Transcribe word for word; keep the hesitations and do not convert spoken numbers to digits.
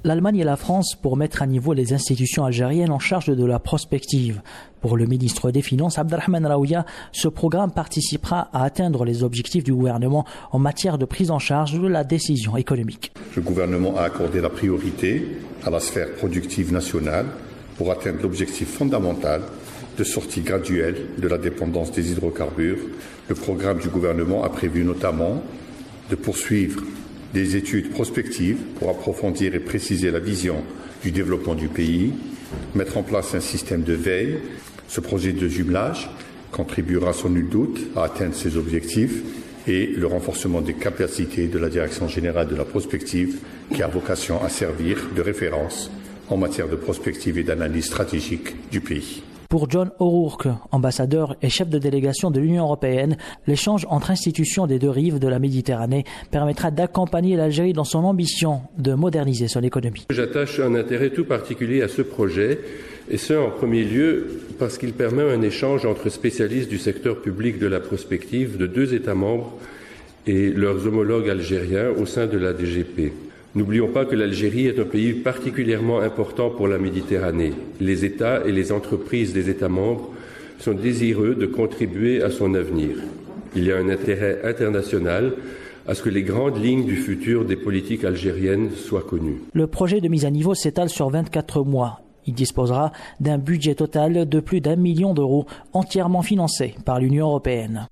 l'Allemagne et la France pour mettre à niveau les institutions algériennes en charge de la prospective. Pour le ministre des Finances, Abdelrahman Raouia, ce programme participera à atteindre les objectifs du gouvernement en matière de prise en charge de la décision économique. Le gouvernement a accordé la priorité à la sphère productive nationale pour atteindre l'objectif fondamental de sortie graduelle de la dépendance des hydrocarbures. Le programme du gouvernement a prévu notamment de poursuivre des études prospectives pour approfondir et préciser la vision du développement du pays, mettre en place un système de veille. Ce projet de jumelage contribuera sans nul doute à atteindre ces objectifs et le renforcement des capacités de la Direction générale de la prospective qui a vocation à servir de référence en matière de prospective et d'analyse stratégique du pays. Pour John O'Rourke, ambassadeur et chef de délégation de l'Union européenne, l'échange entre institutions des deux rives de la Méditerranée permettra d'accompagner l'Algérie dans son ambition de moderniser son économie. J'attache un intérêt tout particulier à ce projet, et ce en premier lieu parce qu'il permet un échange entre spécialistes du secteur public de la prospective de deux États membres et leurs homologues algériens au sein de la D G P. N'oublions pas que l'Algérie est un pays particulièrement important pour la Méditerranée. Les États et les entreprises des États membres sont désireux de contribuer à son avenir. Il y a un intérêt international à ce que les grandes lignes du futur des politiques algériennes soient connues. Le projet de mise à niveau s'étale sur vingt-quatre mois. Il disposera d'un budget total de plus d'un million d'euros entièrement financé par l'Union européenne.